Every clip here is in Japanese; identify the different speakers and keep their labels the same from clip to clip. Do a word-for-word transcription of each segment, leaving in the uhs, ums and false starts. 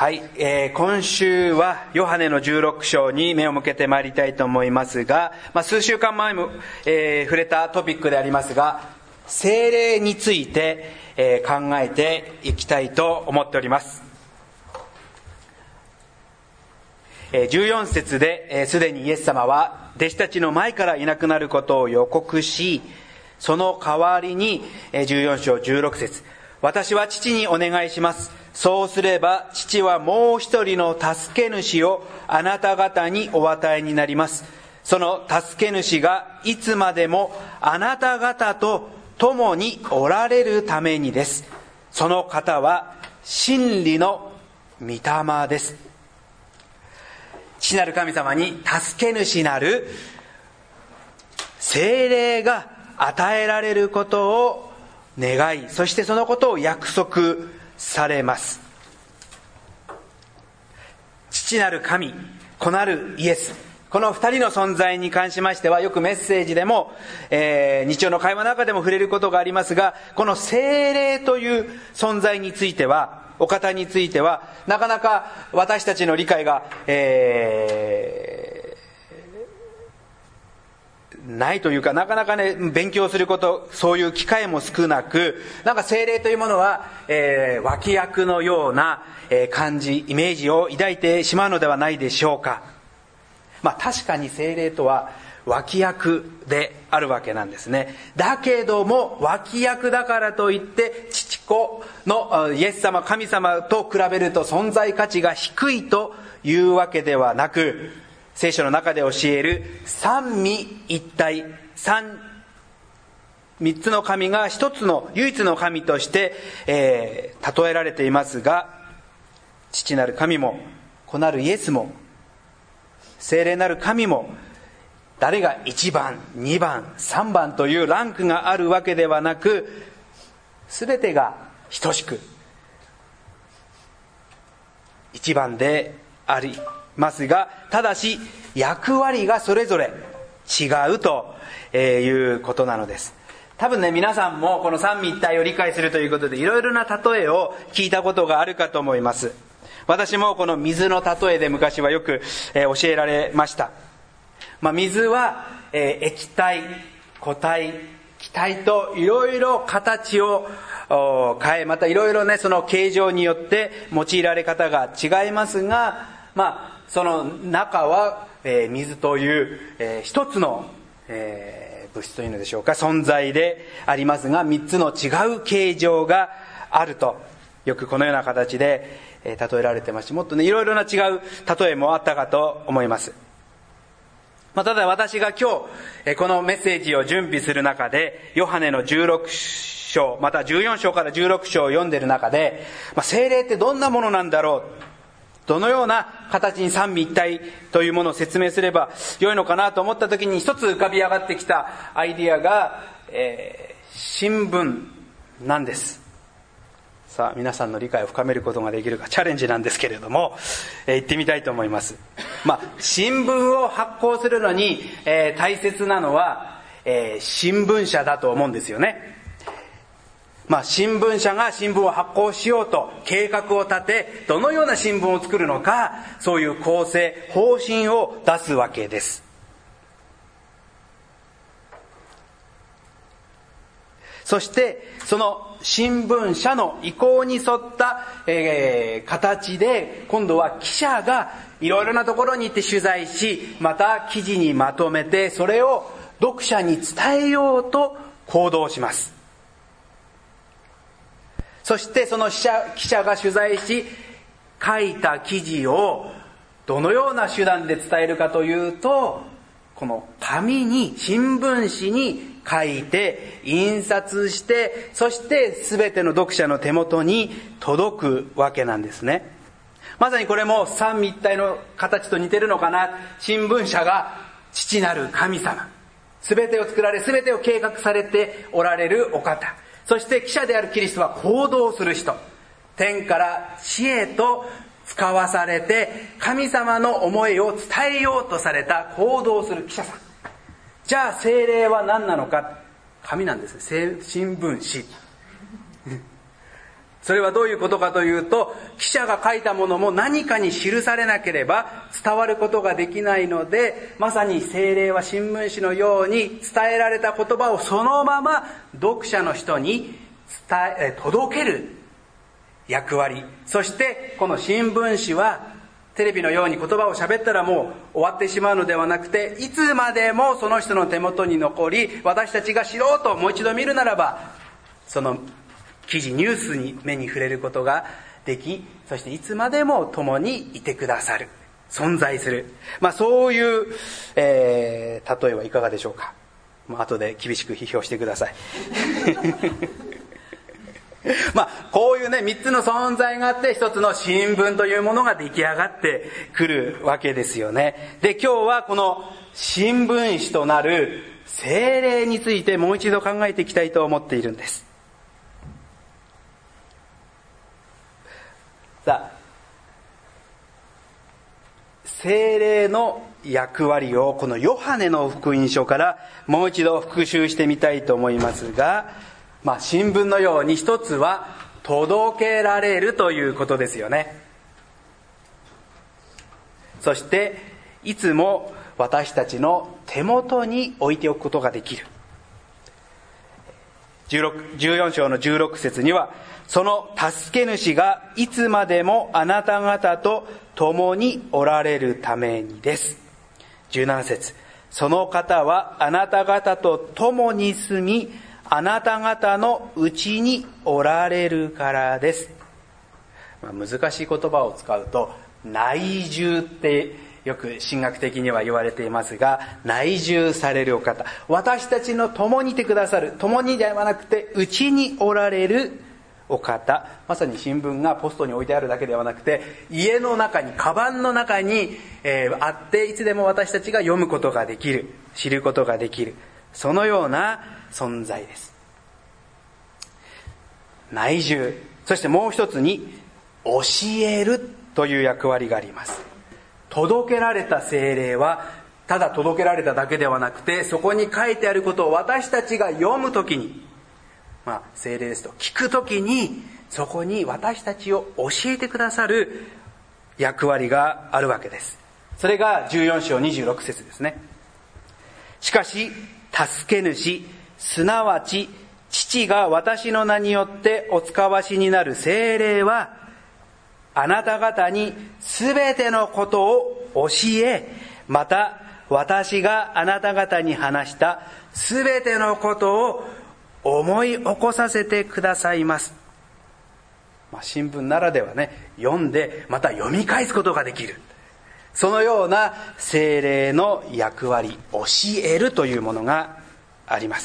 Speaker 1: はい、えー、今週はヨハネのじゅうろく章に目を向けてまいりたいと思いますが、まあ、数週間前も、えー、触れたトピックでありますが、聖霊について、えー、考えていきたいと思っております。えー、じゅうよん節で、すで、えー、にイエス様は弟子たちの前からいなくなることを予告し、その代わりに、えー、じゅうよん章じゅうろく節、私は父にお願いします。そうすれば父はもう一人の助け主をあなた方にお与えになります。その助け主がいつまでもあなた方と共におられるためにです。その方は真理の御霊です。父なる神様に助け主なる聖霊が与えられることを願い、そしてそのことを約束されます。父なる神、子なるイエス、この二人の存在に関しましてはよくメッセージでも、えー、日常の会話の中でも触れることがありますが、この聖霊という存在については、お方についてはなかなか私たちの理解が、えーないというか、なかなかね、勉強すること、そういう機会も少なく、なんか聖霊というものは、えー、脇役のような、えー、感じ、イメージを抱いてしまうのではないでしょうか。まあ確かに聖霊とは脇役であるわけなんですね。だけども、脇役だからといって、父子のイエス様、神様と比べると存在価値が低いというわけではなく、聖書の中で教える三位一体、三、三つの神が一つの唯一の神として、えー、例えられていますが、父なる神も子なるイエスも聖霊なる神も、誰が一番、二番、三番というランクがあるわけではなく、すべてが等しく一番でありますが、ただし役割がそれぞれ違うということなのです。多分ね、皆さんもこの三位一体を理解するということでいろいろな例えを聞いたことがあるかと思います。私もこの水の例えで昔はよく教えられました。まあ、水は液体、固体、気体といろいろ形を変え、またいろいろね、その形状によって用いられ方が違いますが、まあその中は、えー、水という、えー、一つの、えー、物質というのでしょうか、存在でありますが、三つの違う形状があると、よくこのような形で、えー、例えられてますし、もっとね、いろいろな違う例えもあったかと思います。まあ、ただ私が今日、えー、このメッセージを準備する中で、ヨハネのじゅうろく章、またじゅうよん章からじゅうろく章を読んでいる中で、まあ、聖霊ってどんなものなんだろう、どのような形に三位一体というものを説明すれば良いのかなと思った時に、一つ浮かび上がってきたアイディアが、えー、新聞なんです。さあ皆さんの理解を深めることができるかチャレンジなんですけれども、えー、言ってみたいと思います。まあ新聞を発行するのに、えー、大切なのは、えー、新聞社だと思うんですよね。まあ、新聞社が新聞を発行しようと計画を立て、どのような新聞を作るのか、そういう構成、方針を出すわけです。そしてその新聞社の意向に沿った、えー、形で、今度は記者がいろいろなところに行って取材し、また記事にまとめて、それを読者に伝えようと行動します。そしてその記者、記者が取材し書いた記事をどのような手段で伝えるかというと、この紙に、新聞紙に書いて印刷して、そして全ての読者の手元に届くわけなんですね。まさにこれも三位一体の形と似てるのかな。新聞社が父なる神様、全てを作られ、全てを計画されておられるお方、そして記者であるキリストは行動する人、天から地へと使わされて神様の思いを伝えようとされた行動する記者さん。じゃあ聖霊は何なのか。紙なんです。新聞紙それはどういうことかというと、記者が書いたものも何かに記されなければ伝わることができないので、まさに聖霊は新聞紙のように伝えられた言葉をそのまま読者の人に伝え、届ける役割。そしてこの新聞紙はテレビのように言葉を喋ったらもう終わってしまうのではなくて、いつまでもその人の手元に残り、私たちが知ろうともう一度見るならば、その記事ニュースに目に触れることができ、そしていつまでも共にいてくださる、存在する、まあそういう、えー、例えはいかがでしょうか。まあ後で厳しく批評してくださいまあこういうね三つの存在があって一つの新聞というものが出来上がってくるわけですよね。で、今日はこの新聞紙となる聖霊についてもう一度考えていきたいと思っているんです。さあ、聖霊の役割をこのヨハネの福音書からもう一度復習してみたいと思いますが、まあ新聞のように一つは届けられるということですよね。そしていつも私たちの手元に置いておくことができる。じゅうろく、じゅうよん章のじゅうろく節には、その助け主がいつまでもあなた方と共におられるためにです。じゅうなな節、その方はあなた方と共に住み、あなた方のうちにおられるからです。まあ、難しい言葉を使うと内住ってよく神学的には言われていますが、内住されるお方、私たちの共にいてくださる、共にではなくてうちにおられるお方、まさに新聞がポストに置いてあるだけではなくて、家の中に、カバンの中に、えー、あって、いつでも私たちが読むことができる、知ることができる、そのような存在です。内住、そしてもう一つに教えるという役割があります。届けられた聖霊はただ届けられただけではなくて、そこに書いてあることを私たちが読むときに、まあ聖霊ですと聞くときに、そこに私たちを教えてくださる役割があるわけです。それがじゅうよん章にじゅうろく節ですね。しかし助け主、すなわち父が私の名によってお使わしになる聖霊は、あなた方にすべてのことを教え、また私があなた方に話したすべてのことを思い起こさせてくださいます。まあ、新聞ならではね、読んでまた読み返すことができる、そのような聖霊の役割、教えるというものがあります。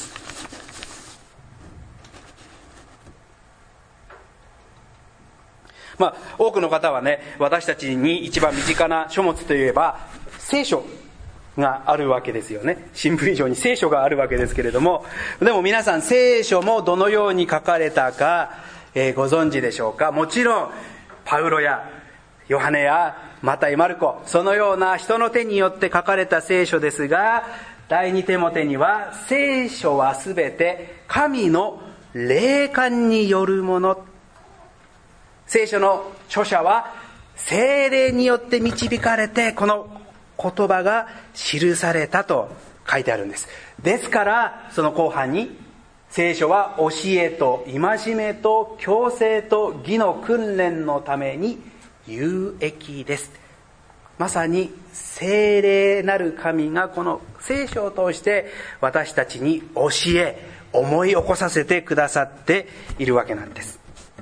Speaker 1: まあ、多くの方はね、私たちに一番身近な書物といえば聖書があるわけですよね。新聞以上に聖書があるわけですけれども、でも皆さん聖書もどのように書かれたか、えー、ご存知でしょうか。もちろんパウロやヨハネやマタイ、マルコ、そのような人の手によって書かれた聖書ですが、第二テモテには聖書はすべて神の霊感によるもの、聖書の著者は聖霊によって導かれてこの言葉が記されたと書いてあるんです。ですからその後半に、聖書は教えと戒めと矯正と義の訓練のために有益です。まさに聖霊なる神がこの聖書を通して私たちに教え、思い起こさせてくださっているわけなんです。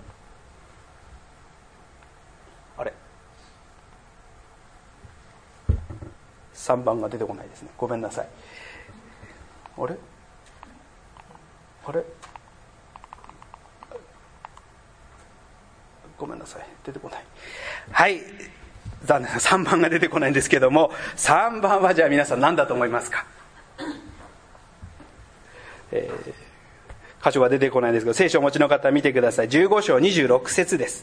Speaker 1: あれ、さんばんが出てこないですね。ごめんなさい。あれあれごめんなさい、出てこない。はい、残念、さんばんが出てこないんですけども、さんばんはじゃあ皆さん何だと思いますか。えー、箇所が出てこないんですけど、聖書をお持ちの方は見てください。じゅうご章にじゅうろく節です。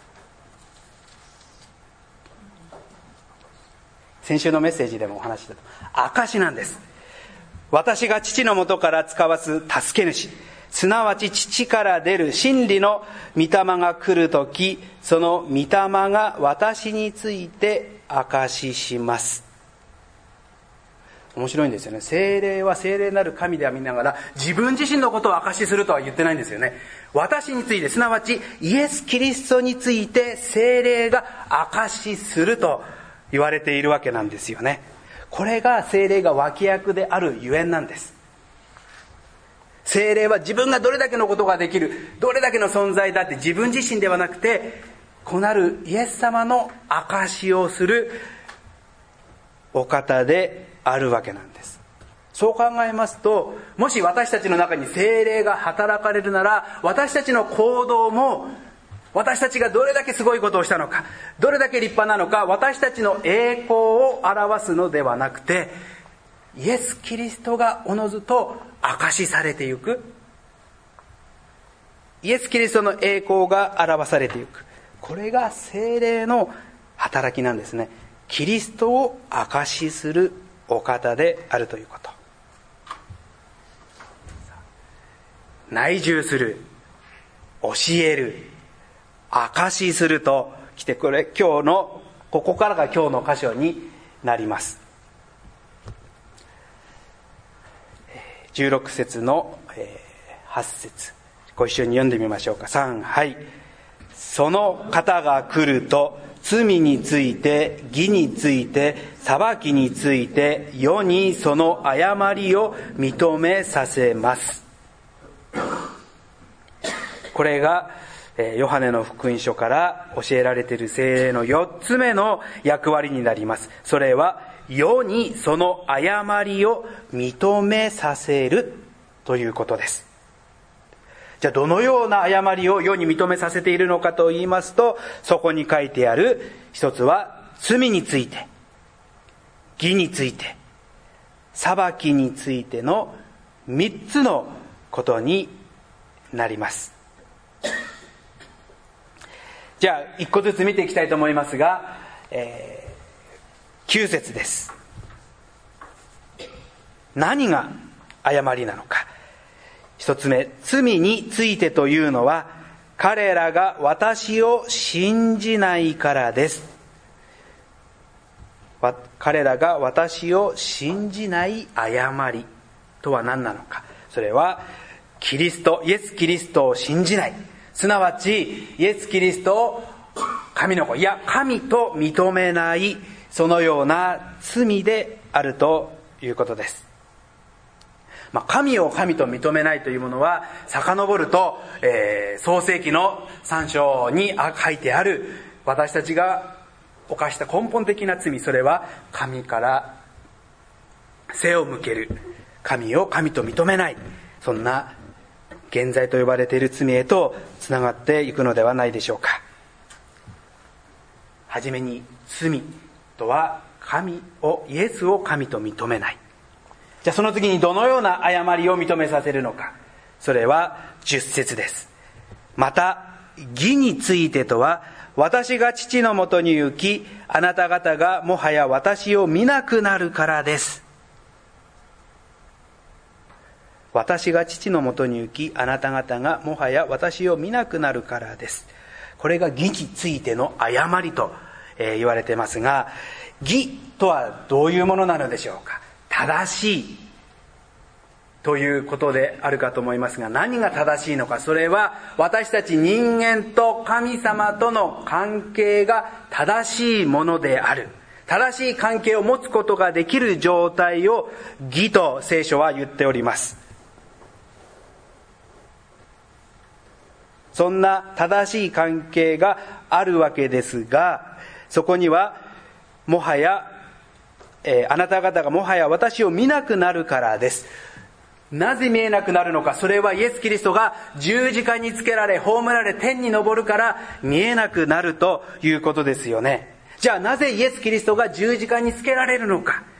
Speaker 1: 先週のメッセージでもお話しした証なんです。私が父のもとから使わす助け主、 すなわち父から出る真理の御霊が来るとき、その御霊が私について証しします。面白いんですよね。聖霊は聖霊なる神でありながら、自分自身のことを証しするとは言ってないんですよね。私について、すなわちイエス・キリストについて聖霊が証しすると言われているわけなんですよね。これが聖霊が脇役であるゆえんなんです。聖霊は自分がどれだけのことができる、どれだけの存在だって自分自身ではなくて、子なるイエス様の証しをするお方であるわけなんです。そう考えますと、もし私たちの中に聖霊が働かれるなら、私たちの行動も、私たちがどれだけすごいことをしたのか、どれだけ立派なのか、私たちの栄光を表すのではなくて、イエス・キリストがおのずと証しされていく、イエス・キリストの栄光が表されていく、これが聖霊の働きなんですね。キリストを証しするお方であるということ。内住する、教える、証しするときて、これ今日のここからが今日の箇所になります。じゅうろく節のはち節、ご一緒に読んでみましょうか。さん、はい。その方が来ると、罪について、義について、裁きについて、世にその誤りを認めさせます。これがヨハネの福音書から教えられている聖霊のよっつめの役割になります。それは世にその誤りを認めさせるということです。じゃあどのような誤りを世に認めさせているのかと言いますと、そこに書いてある一つは罪について、義について、裁きについての三つのことになります。じゃあ一個ずつ見ていきたいと思いますが、えー、きゅう節です。何が誤りなのか。一つ目、罪についてというのは、彼らが私を信じないからです。彼らが私を信じない誤りとは何なのか。それはキリスト、イエス・キリストを信じない、すなわちイエス・キリストを神の子、いや神と認めない、そのような罪であるということです。まあ、神を神と認めないというものは遡ると、えー、創世記のさん章に書いてある私たちが犯した根本的な罪、それは神から背を向ける、神を神と認めない、そんな現在と呼ばれている罪へとつながっていくのではないでしょうか。はじめに、罪とは神を、イエスを神と認めない。じゃあその次にどのような誤りを認めさせるのか。それはじゅっ節です。また義についてとは、私が父のもとに行き、あなた方がもはや私を見なくなるからです。私が父のもとに行き、あなた方がもはや私を見なくなるからです。これが義についての誤りと、えー、言われてますが、義とはどういうものなのでしょうか。正しいということであるかと思いますが、何が正しいのか。それは私たち人間と神様との関係が正しいものである、正しい関係を持つことができる状態を義と聖書は言っております。そんな正しい関係があるわけですが、そこにはもはや、えー、あなた方がもはや私を見なくなるからです。なぜ見えなくなるのか。それはイエス・キリストが十字架につけられ、葬られ、天に昇るから見えなくなるということですよね。じゃあなぜイエス・キリストが十字架につけられるのか。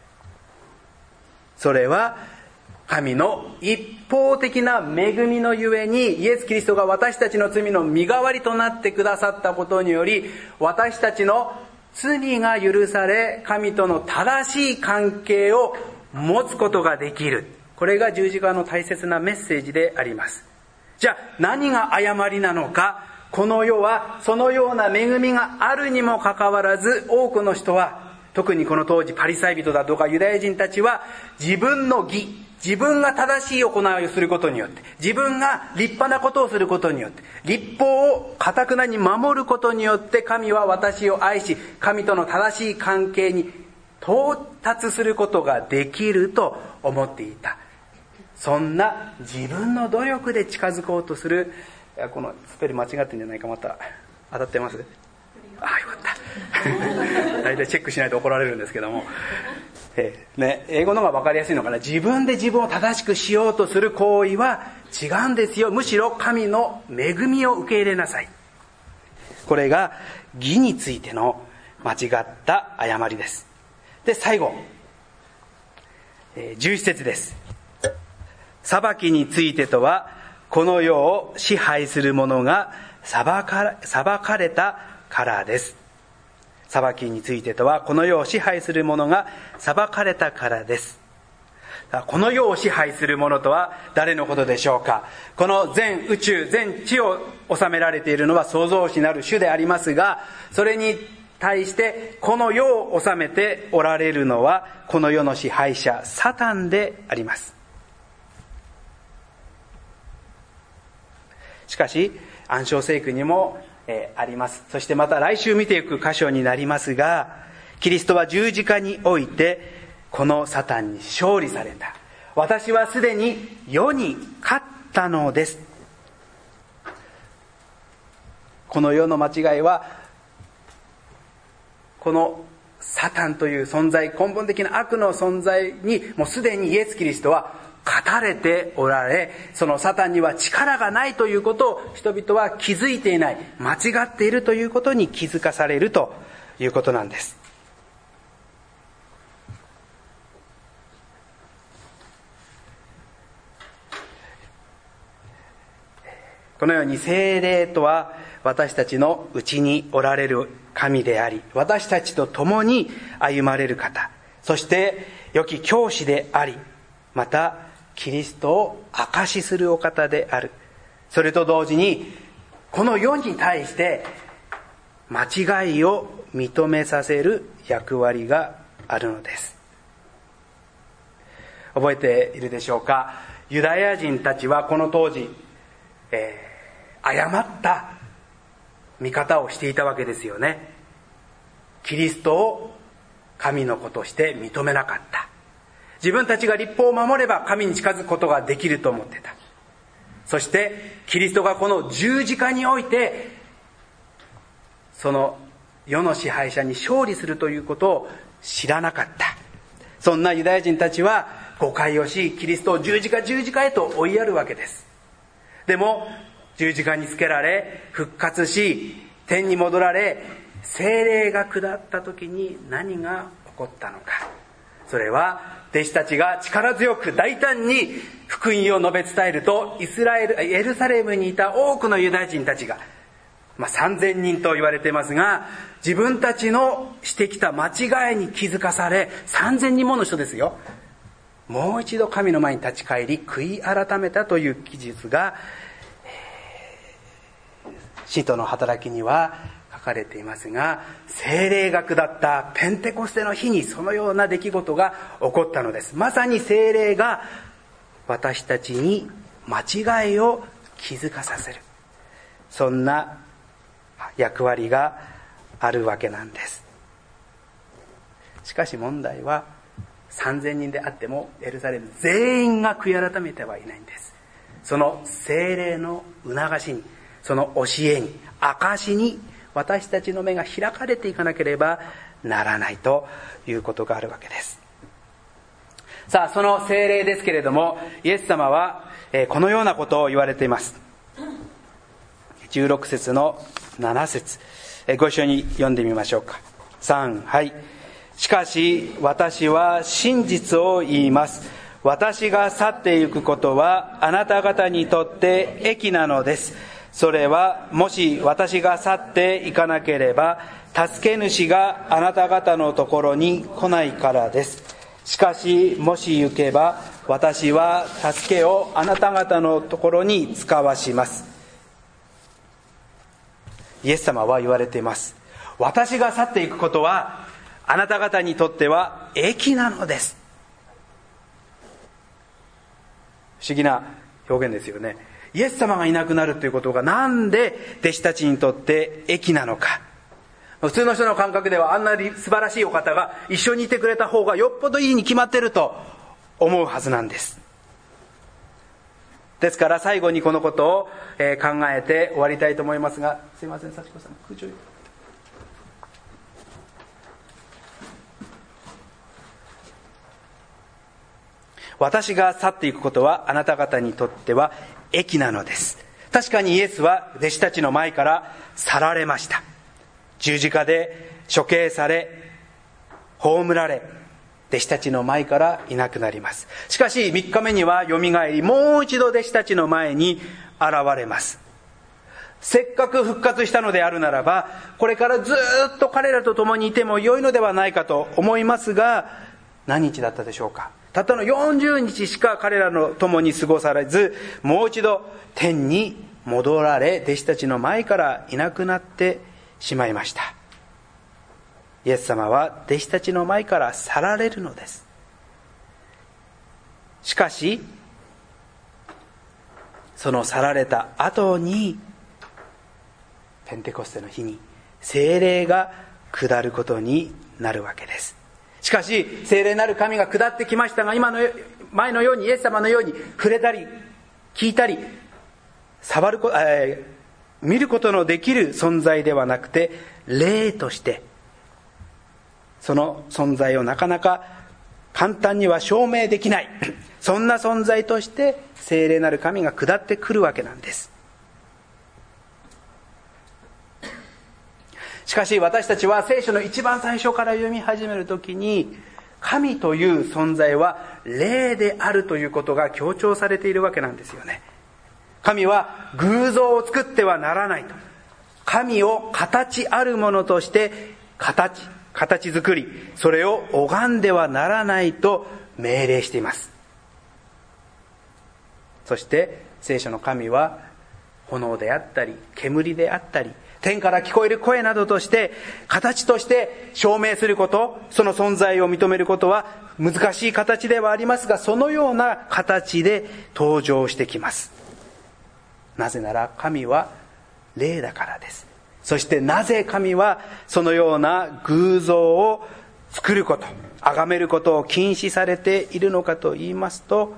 Speaker 1: それは神の一方的な恵みのゆえに、イエス・キリストが私たちの罪の身代わりとなってくださったことにより、私たちの罪が許され、神との正しい関係を持つことができる。 これが十字架の大切なメッセージであります。じゃあ何が誤りなのか。この世はそのような恵みがあるにもかかわらず、多くの人は、特にこの当時パリサイ人だとかユダヤ人たちは、自分の義、自分が正しい行いをすることによって、自分が立派なことをすることによって、律法を堅くなに守ることによって、神は私を愛し、神との正しい関係に到達することができると思っていた。そんな自分の努力で近づこうとする、このスペル間違ってるんじゃないか、また当たってます？ああ、よかった大体チェックしないと怒られるんですけども、えーね、英語の方が分かりやすいのかな。自分で自分を正しくしようとする行為は違うんですよ。むしろ神の恵みを受け入れなさい。これが義についての間違った誤りです。で、最後、えー、じゅういち節です。裁きについてとは、この世を支配する者が裁か、裁かれたからです。裁きについてとは、この世を支配する者が裁かれたからです。この世を支配する者とは誰のことでしょうか。この全宇宙、全地を治められているのは創造主なる主でありますが、それに対してこの世を治めておられるのは、この世の支配者サタンであります。しかし暗唱聖句にも、えー、あります。そしてまた来週見ていく箇所になりますが、キリストは十字架においてこのサタンに勝利された。私はすでに世に勝ったのです。この世の間違いは、このサタンという存在、根本的な悪の存在にもうすでにイエス・キリストは勝たれておられ、そのサタンには力がないということを人々は気づいていない、間違っているということに気づかされるということなんです。このように聖霊とは私たちのうちにおられる神であり、私たちと共に歩まれる方、そして良き教師であり、またキリストを証しするお方である。それと同時にこの世に対して間違いを認めさせる役割があるのです。覚えているでしょうか。ユダヤ人たちはこの当時、えー、誤った見方をしていたわけですよね。キリストを神の子として認めなかった。自分たちが律法を守れば神に近づくことができると思ってた。そしてキリストがこの十字架においてその世の支配者に勝利するということを知らなかった。そんなユダヤ人たちは誤解をし、キリストを十字架十字架へと追いやるわけです。でも十字架につけられ復活し天に戻られ、聖霊が下った時に何が起こったのか。それは弟子たちが力強く大胆に福音を述べ伝えると、イスラエル、エルサレムにいた多くのユダヤ人たちが、まあ、さんぜんにんと言われていますが、自分たちのしてきた間違いに気づかされ、さんぜんにんもの人ですよ、もう一度神の前に立ち返り悔い改めたという記述が、使徒の働きには書かれていますが、聖霊が下ったペンテコステの日にそのような出来事が起こったのです。まさに聖霊が私たちに間違いを気づかさせる、そんな役割があるわけなんです。しかし問題は、さんぜんにんであってもエルサレム全員が悔い改めてはいないんです。その聖霊の促しに、その教えに、証に私たちの目が開かれていかなければならないということがあるわけです。さあ、その聖霊ですけれども、イエス様はこのようなことを言われています。じゅうろく節のなな節、ご一緒に読んでみましょうか。さん、はい。しかし私は真実を言います。私が去っていくことはあなた方にとって益なのです。それはもし私が去っていかなければ、助け主があなた方のところに来ないからです。しかしもし行けば私は助けをあなた方のところに使わします。イエス様は言われています。私が去っていくことはあなた方にとっては益なのです。不思議な表現ですよね。イエス様がいなくなるということがなんで弟子たちにとって益なのか。普通の人の感覚ではあんな素晴らしいお方が一緒にいてくれた方がよっぽどいいに決まってると思うはずなんです。ですから最後にこのことを考えて終わりたいと思いますが、すいません、幸子さん空調。私が去っていくことはあなた方にとっては益なのです。確かにイエスは弟子たちの前から去られました。十字架で処刑され、葬られ、弟子たちの前からいなくなります。しかしみっかめにはよみがえり、もう一度弟子たちの前に現れます。せっかく復活したのであるならば、これからずっと彼らと共にいても良いのではないかと思いますが、何日だったでしょうか。たったのよんじゅうにちしか彼らの共に過ごされず、もう一度天に戻られ、弟子たちの前からいなくなってしまいました。イエス様は弟子たちの前から去られるのです。しかしその去られた後に、ペンテコステの日に聖霊が下ることになるわけです。しかし聖霊なる神が下ってきましたが、今の前のようにイエス様のように触れたり聞いたり触るこ、えー見ることのできる存在ではなくて、霊としてその存在をなかなか簡単には証明できない、そんな存在として聖霊なる神が下ってくるわけなんです。しかし私たちは聖書の一番最初から読み始めるときに、神という存在は霊であるということが強調されているわけなんですよね。神は偶像を作ってはならないと。神を形あるものとして形、形作り、それを拝んではならないと命令しています。そして聖書の神は炎であったり煙であったり天から聞こえる声などとして形として証明すること、その存在を認めることは難しい形ではありますが、そのような形で登場してきます。なぜなら神は霊だからです。そしてなぜ神はそのような偶像を作ること、崇めることを禁止されているのかと言いますと、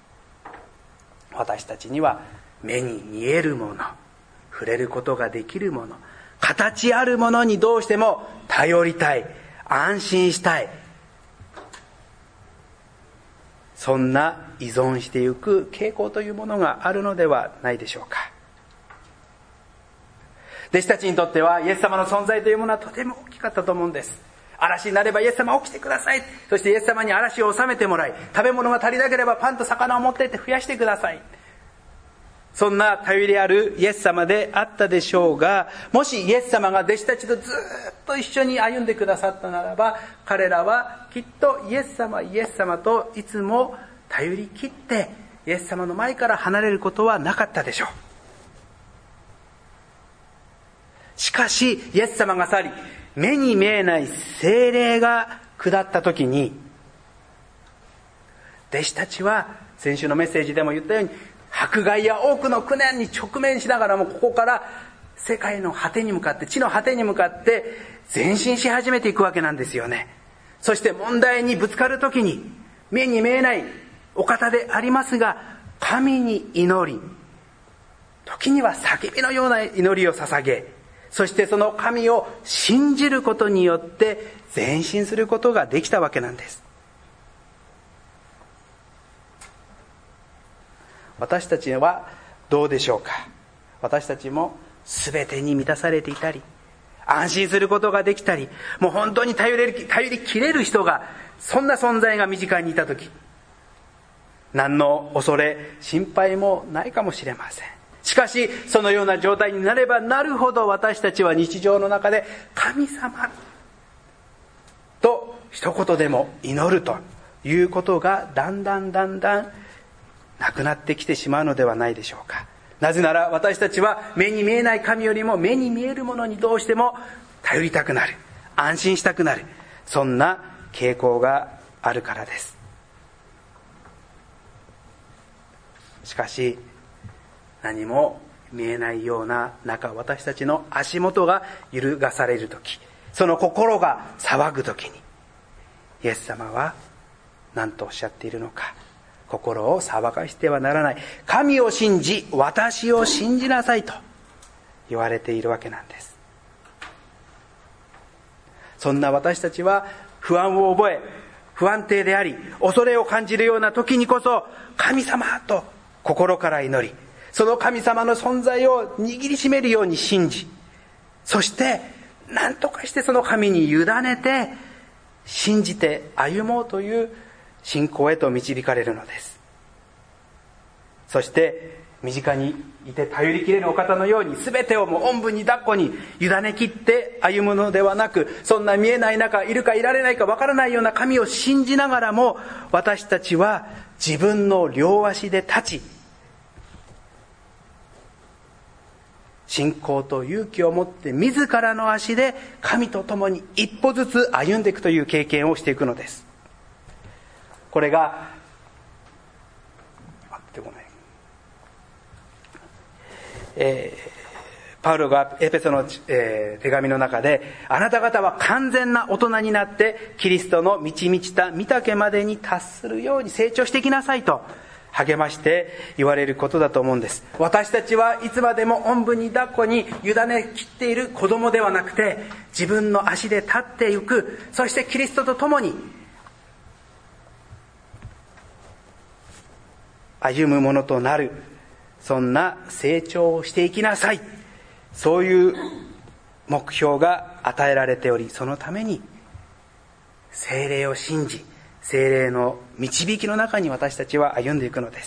Speaker 1: 私たちには目に見えるもの、触れることができるもの、形あるものにどうしても頼りたい、安心したい、そんな依存していく傾向というものがあるのではないでしょうか。弟子たちにとってはイエス様の存在というものはとても大きかったと思うんです。嵐になればイエス様起きてください、そしてイエス様に嵐を収めてもらい、食べ物が足りなければパンと魚を持っていって増やしてください、そんな頼りあるイエス様であったでしょうが、もしイエス様が弟子たちとずっと一緒に歩んでくださったならば、彼らはきっとイエス様イエス様といつも頼り切ってイエス様の前から離れることはなかったでしょう。しかしイエス様が去り、目に見えない聖霊が下った時に、弟子たちは先週のメッセージでも言ったように、迫害や多くの苦難に直面しながらも、ここから世界の果てに向かって、地の果てに向かって前進し始めていくわけなんですよね。そして問題にぶつかる時に、目に見えないお方でありますが、神に祈り、時には叫びのような祈りを捧げ、そしてその神を信じることによって前進することができたわけなんです。私たちはどうでしょうか。私たちも全てに満たされていたり、安心することができたり、もう本当に頼れる、頼りきれる人が、そんな存在が身近にいたとき、何の恐れ心配もないかもしれません。しかしそのような状態になればなるほど、私たちは日常の中で神様と一言でも祈るということがだんだんだんだんなくなってきてしまうのではないでしょうか。なぜなら私たちは目に見えない神よりも目に見えるものにどうしても頼りたくなる、安心したくなる、そんな傾向があるからです。しかし何も見えないような中、私たちの足元が揺るがされるとき、その心が騒ぐときにイエス様は何とおっしゃっているのか。心を騒がしてはならない、神を信じ私を信じなさいと言われているわけなんです。そんな私たちは不安を覚え、不安定であり恐れを感じるような時にこそ、神様と心から祈り、その神様の存在を握りしめるように信じ、そして何とかしてその神に委ねて信じて歩もうという信仰へと導かれるのです。そして身近にいて頼りきれるお方のように、全てをもうおんぶに抱っこに委ねきって歩むのではなく、そんな見えない中、いるかいられないかわからないような神を信じながらも、私たちは自分の両足で立ち、信仰と勇気を持って自らの足で神と共に一歩ずつ歩んでいくという経験をしていくのです。これが待ってごめん、えー、パウロがエペソの、えー、手紙の中で、あなた方は完全な大人になってキリストの満ち満ちた御岳までに達するように成長していきなさいと励まして言われることだと思うんです。私たちはいつまでもおんぶに抱っこに委ねきっている子供ではなくて、自分の足で立っていく、そしてキリストと共に歩むものとなる、そんな成長をしていきなさい、そういう目標が与えられており、そのために聖霊を信じ、聖霊の導きの中に私たちは歩んでいくのです。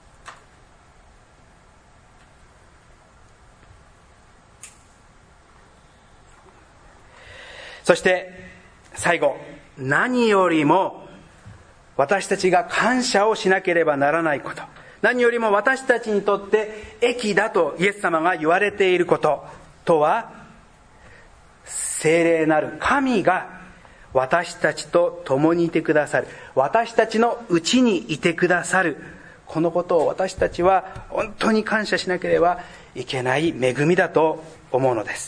Speaker 1: そして最後、何よりも私たちが感謝をしなければならないこと、何よりも私たちにとって益だとイエス様が言われていることとは、聖霊なる神が私たちと共にいてくださる、私たちのうちにいてくださる、このことを私たちは本当に感謝しなければいけない恵みだと思うのです。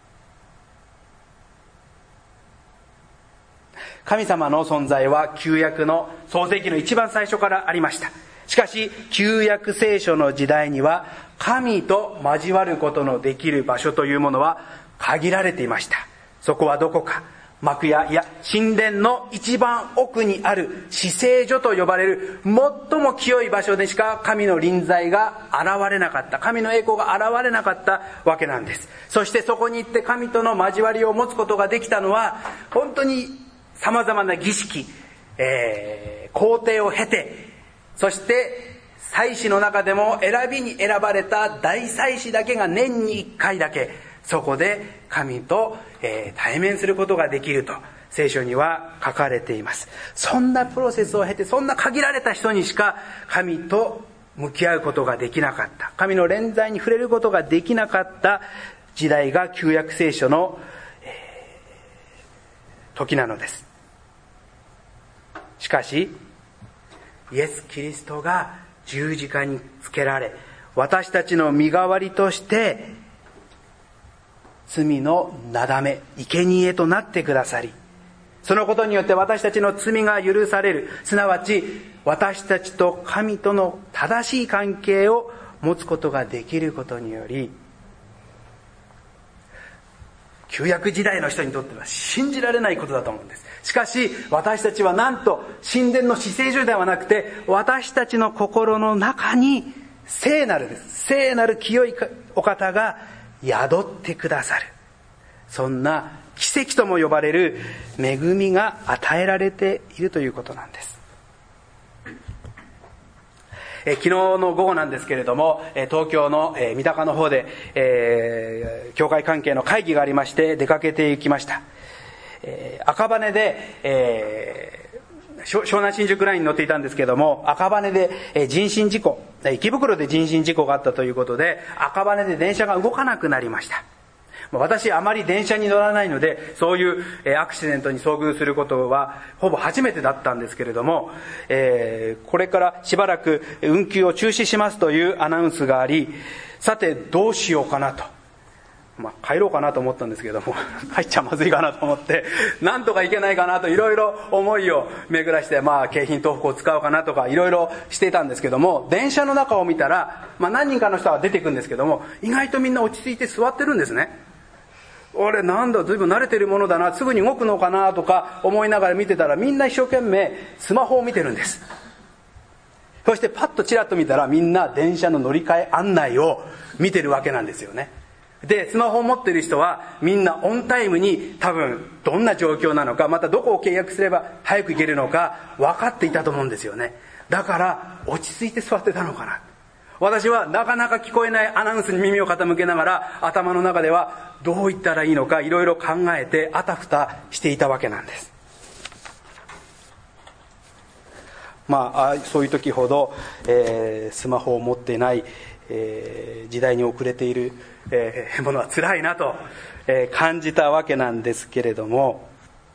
Speaker 1: 神様の存在は旧約の創世記の一番最初からありました。しかし旧約聖書の時代には神と交わることのできる場所というものは限られていました。そこはどこか、幕屋、いや神殿の一番奥にある至聖所と呼ばれる最も清い場所でしか神の臨在が現れなかった、神の栄光が現れなかったわけなんです。そしてそこに行って神との交わりを持つことができたのは、本当に様々な儀式、えー、工程を経て、そして祭司の中でも選びに選ばれた大祭司だけが年にいっかいだけそこで神と、えー、対面することができると聖書には書かれています。そんなプロセスを経て、そんな限られた人にしか神と向き合うことができなかった、神の臨在に触れることができなかった時代が旧約聖書の、えー、時なのです。しかしイエス・キリストが十字架につけられ、私たちの身代わりとして罪のなだめ、生贄となってくださり、そのことによって私たちの罪が許される、すなわち私たちと神との正しい関係を持つことができることにより、旧約時代の人にとっては信じられないことだと思うんです。しかし私たちはなんと神殿の至聖所ではなくて、私たちの心の中に聖なるです。聖なる清いお方が宿ってくださる。そんな奇跡とも呼ばれる恵みが与えられているということなんです。え昨日の午後なんですけれども、東京の三鷹の方で、えー、教会関係の会議がありまして出かけて行きました。えー、赤羽で、え湘南新宿ラインに乗っていたんですけども、赤羽で人身事故、池袋で人身事故があったということで、赤羽で電車が動かなくなりました。私あまり電車に乗らないので、そういうアクシデントに遭遇することはほぼ初めてだったんですけれども、えー、これからしばらく運休を中止しますというアナウンスがあり、さてどうしようかなと、まあ、帰ろうかなと思ったんですけども帰っちゃまずいかなと思って、なんとかいけないかなといろいろ思いを巡らして、まあ京浜東北を使おうかなとかいろいろしていたんですけども、電車の中を見たら、まあ、何人かの人は出てくるんですけども、意外とみんな落ち着いて座ってるんですね。俺なんだ、随分慣れてるものだな、すぐに動くのかなとか思いながら見てたら、みんな一生懸命スマホを見てるんです。そしてパッとチラッと見たら、みんな電車の乗り換え案内を見てるわけなんですよね。でスマホを持ってる人はみんなオンタイムに、多分どんな状況なのか、またどこを契約すれば早く行けるのか分かっていたと思うんですよね。だから落ち着いて座ってたのかな。私はなかなか聞こえないアナウンスに耳を傾けながら、頭の中ではどう言ったらいいのかいろいろ考えてあたふたしていたわけなんです。まあそういう時ほど、えー、スマホを持ってない、えー、時代に遅れている、えー、ものは辛いなと、えー、感じたわけなんですけれども、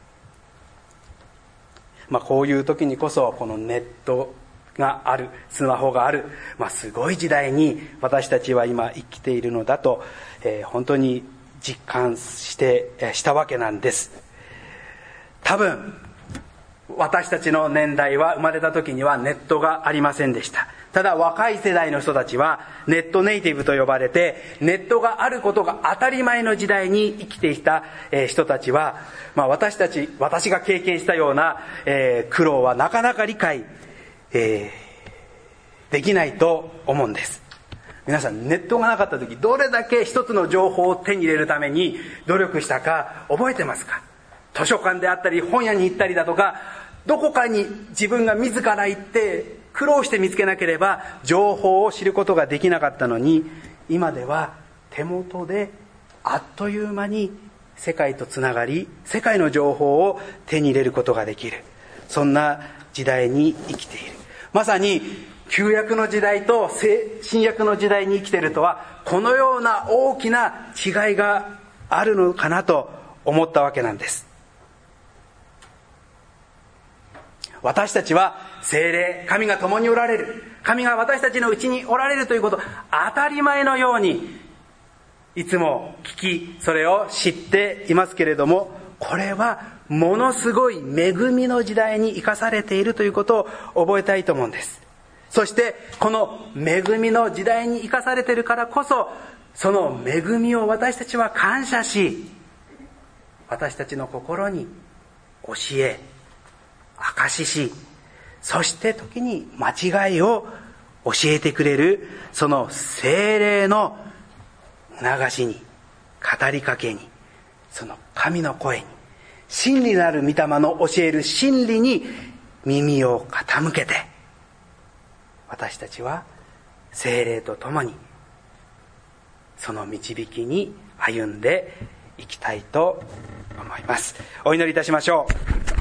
Speaker 1: まあこういう時にこそこのネットがある、スマホがある、まあ、すごい時代に私たちは今生きているのだと、えー、本当に実感してしたわけなんです。多分私たちの年代は生まれた時にはネットがありませんでした。ただ若い世代の人たちはネットネイティブと呼ばれて、ネットがあることが当たり前の時代に生きていた人たちは、まあ、私たち私が経験したような、えー、苦労はなかなか理解えー、できないと思うんです。皆さんネットがなかった時、どれだけ一つの情報を手に入れるために努力したか覚えてますか？図書館であったり本屋に行ったりだとか、どこかに自分が自ら行って苦労して見つけなければ情報を知ることができなかったのに、今では手元であっという間に世界とつながり、世界の情報を手に入れることができる、そんな時代に生きている。まさに旧約の時代と新約の時代に生きているとは、このような大きな違いがあるのかなと思ったわけなんです。私たちは聖霊、神が共におられる、神が私たちのうちにおられるということ、当たり前のようにいつも聞き、それを知っていますけれども、これはものすごい恵みの時代に生かされているということを覚えたいと思うんです。そしてこの恵みの時代に生かされているからこそ、その恵みを私たちは感謝し、私たちの心に教え、証しし、そして時に間違いを教えてくれる、その聖霊の促しに、語りかけに、その神の声に、真理なる御霊の教える真理に耳を傾けて、私たちは聖霊と共にその導きに歩んでいきたいと思います。お祈りいたしましょう。